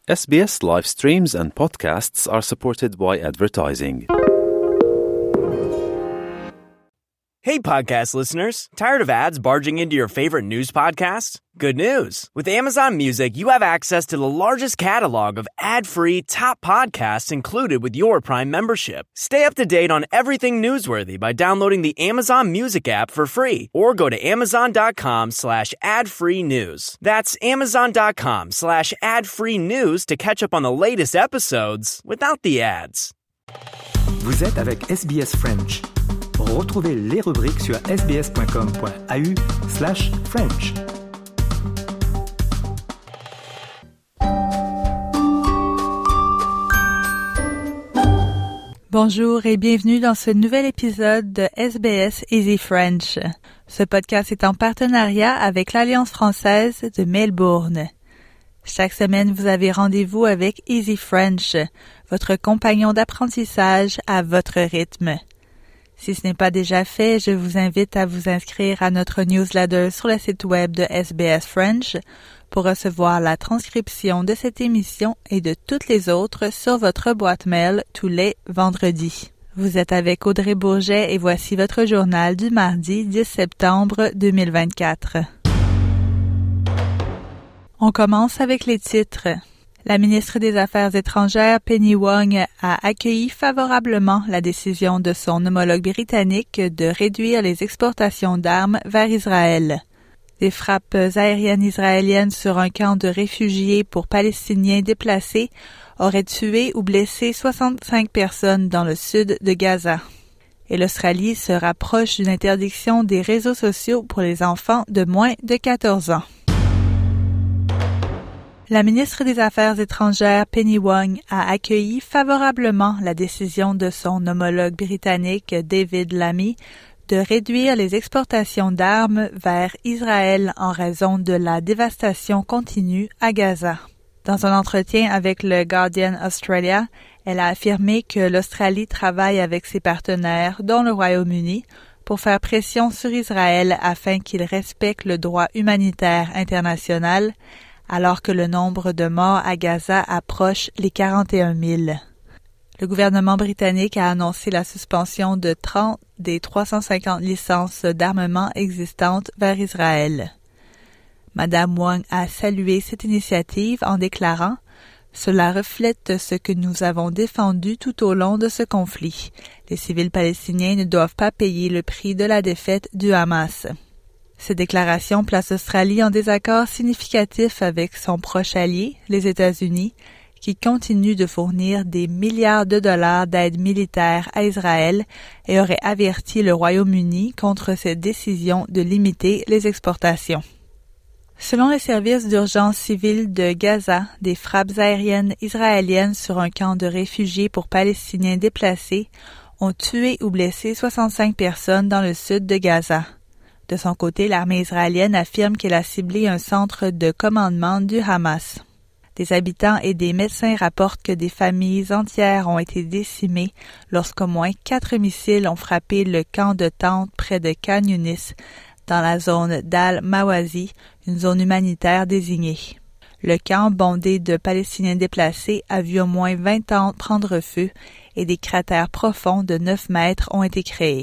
SBS live streams and podcasts are supported by advertising. Hey, podcast listeners. Tired of ads barging into your favorite news podcasts? Good news. With Amazon Music, you have access to the largest catalog of ad-free top podcasts included with your Prime membership. Stay up to date on everything newsworthy by downloading the Amazon Music app for free or go to amazon.com/ad-free news. That's amazon.com/ad-free news to catch up on the latest episodes without the ads. Vous êtes avec SBS French. Retrouvez les rubriques sur sbs.com.au/French. Bonjour et bienvenue dans ce nouvel épisode de SBS Easy French. Ce podcast est en partenariat avec l'Alliance française de Melbourne. Chaque semaine, vous avez rendez-vous avec Easy French, votre compagnon d'apprentissage à votre rythme. Si ce n'est pas déjà fait, je vous invite à vous inscrire à notre newsletter sur le site web de SBS French pour recevoir la transcription de cette émission et de toutes les autres sur votre boîte mail tous les vendredis. Vous êtes avec Audrey Bourget et voici votre journal du mardi 10 septembre 2024. On commence avec les titres. La ministre des Affaires étrangères, Penny Wong, a accueilli favorablement la décision de son homologue britannique de réduire les exportations d'armes vers Israël. Des frappes aériennes israéliennes sur un camp de réfugiés pour Palestiniens déplacés auraient tué ou blessé 65 personnes dans le sud de Gaza. Et l'Australie se rapproche d'une interdiction des réseaux sociaux pour les enfants de moins de 14 ans. La ministre des Affaires étrangères, Penny Wong, a accueilli favorablement la décision de son homologue britannique, David Lammy, de réduire les exportations d'armes vers Israël en raison de la dévastation continue à Gaza. Dans un entretien avec le Guardian Australia, elle a affirmé que l'Australie travaille avec ses partenaires, dont le Royaume-Uni, pour faire pression sur Israël afin qu'il respecte le droit humanitaire international, alors que le nombre de morts à Gaza approche les 41 000. Le gouvernement britannique a annoncé la suspension de 30 des 350 licences d'armement existantes vers Israël. Madame Wong a salué cette initiative en déclarant « Cela reflète ce que nous avons défendu tout au long de ce conflit. Les civils palestiniens ne doivent pas payer le prix de la défaite du Hamas. » Cette déclaration place l'Australie en désaccord significatif avec son proche allié, les États-Unis, qui continue de fournir des milliards de dollars d'aide militaire à Israël et aurait averti le Royaume-Uni contre cette décision de limiter les exportations. Selon les services d'urgence civile de Gaza, des frappes aériennes israéliennes sur un camp de réfugiés pour Palestiniens déplacés ont tué ou blessé 65 personnes dans le sud de Gaza. De son côté, l'armée israélienne affirme qu'elle a ciblé un centre de commandement du Hamas. Des habitants et des médecins rapportent que des familles entières ont été décimées lorsqu'au moins 4 missiles ont frappé le camp de tentes près de Khan Younis, dans la zone d'Al-Mawazi, une zone humanitaire désignée. Le camp, bondé de Palestiniens déplacés, a vu au moins 20 tentes prendre feu et des cratères profonds de 9 mètres ont été créés.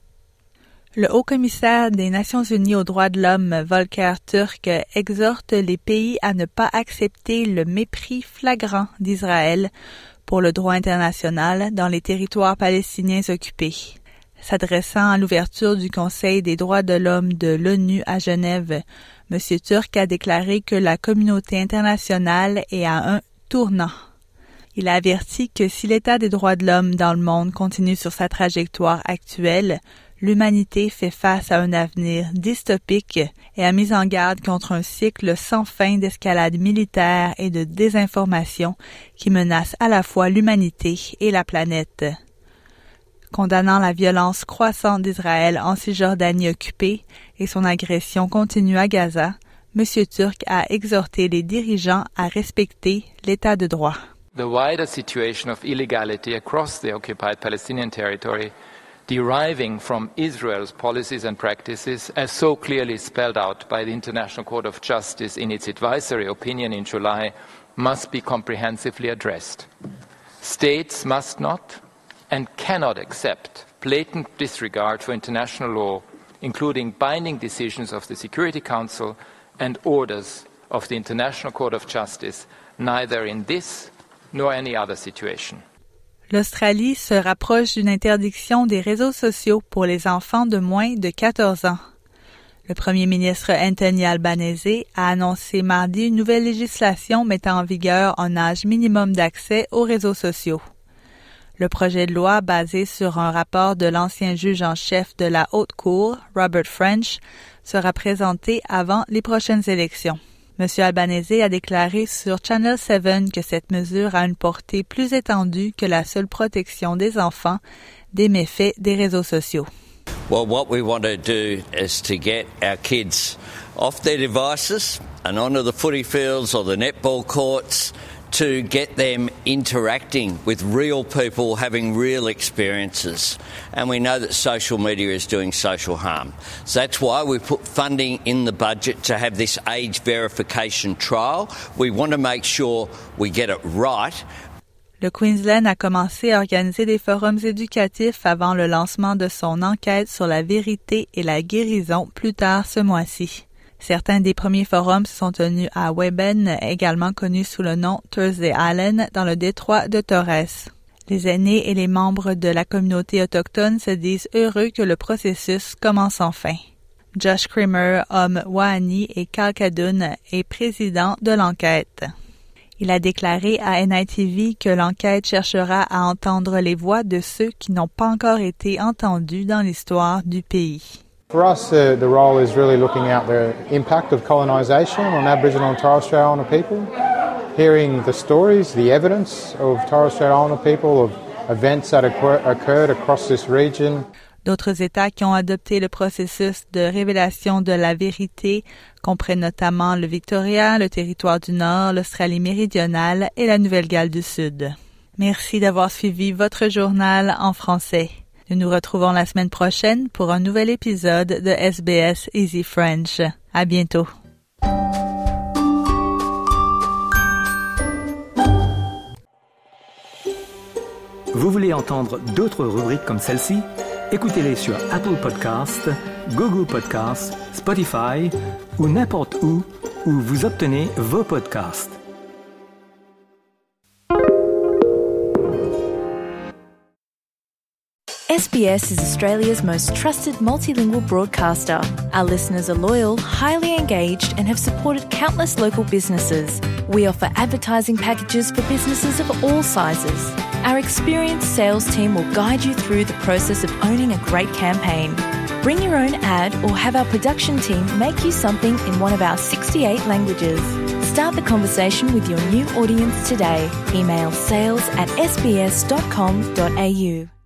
Le haut-commissaire des Nations unies aux droits de l'homme, Volker Türk, exhorte les pays à ne pas accepter le mépris flagrant d'Israël pour le droit international dans les territoires palestiniens occupés. S'adressant à l'ouverture du Conseil des droits de l'homme de l'ONU à Genève, M. Türk a déclaré que la communauté internationale est à un tournant. Il a averti que si l'état des droits de l'homme dans le monde continue sur sa trajectoire actuelle, l'humanité fait face à un avenir dystopique et a mis en garde contre un cycle sans fin d'escalade militaire et de désinformation qui menace à la fois l'humanité et la planète. Condamnant la violence croissante d'Israël en Cisjordanie occupée et son agression continue à Gaza, M. Türk a exhorté les dirigeants à respecter l'état de droit. The wider situation of illegality across the occupied Palestinian territory deriving from Israel's policies and practices, as so clearly spelled out by the International Court of Justice in its advisory opinion in July, must be comprehensively addressed. States must not and cannot accept blatant disregard for international law, including binding decisions of the Security Council and orders of the International Court of Justice, neither in this nor any other situation. L'Australie se rapproche d'une interdiction des réseaux sociaux pour les enfants de moins de 14 ans. Le premier ministre Anthony Albanese a annoncé mardi une nouvelle législation mettant en vigueur un âge minimum d'accès aux réseaux sociaux. Le projet de loi, basé sur un rapport de l'ancien juge en chef de la Haute Cour, Robert French, sera présenté avant les prochaines élections. M. Albanese a déclaré sur Channel 7 que cette mesure a une portée plus étendue que la seule protection des enfants des méfaits des réseaux sociaux. Well, what we want to do is to get our kids off their devices and onto the footy fields or the netball courts to get them interacting with real people, having real experiences. And we know that social media is doing social harm. So that's why we put funding in the budget to have this age verification trial. We want to make sure we get it right. Le Queensland a commencé à organiser des forums éducatifs avant le lancement de son enquête sur la vérité et la guérison plus tard ce mois-ci. Certains des premiers forums se sont tenus à Weben, également connu sous le nom Thursday Island, dans le détroit de Torres. Les aînés et les membres de la communauté autochtone se disent heureux que le processus commence enfin. Josh Creamer, homme Wahani et Kalkadoon, est président de l'enquête. Il a déclaré à NITV que l'enquête cherchera à entendre les voix de ceux qui n'ont pas encore été entendus dans l'histoire du pays. For us, the role is really looking at the impact of colonisation on Aboriginal and Torres Strait Islander people, hearing the stories, the evidence of Torres Strait Islander people, of events that occurred across this region. D'autres États qui ont adopté le processus de révélation de la vérité comprennent notamment le Victoria, le Territoire du Nord, l'Australie méridionale et la Nouvelle-Galles du Sud. Merci d'avoir suivi votre journal en français. Nous nous retrouvons la semaine prochaine pour un nouvel épisode de SBS Easy French. À bientôt. Vous voulez entendre d'autres rubriques comme celle-ci? Écoutez-les sur Apple Podcasts, Google Podcasts, Spotify ou n'importe où vous obtenez vos podcasts. SBS is Australia's most trusted multilingual broadcaster. Our listeners are loyal, highly engaged, and have supported countless local businesses. We offer advertising packages for businesses of all sizes. Our experienced sales team will guide you through the process of owning a great campaign. Bring your own ad or have our production team make you something in one of our 68 languages. Start the conversation with your new audience today. Email sales@sbs.com.au.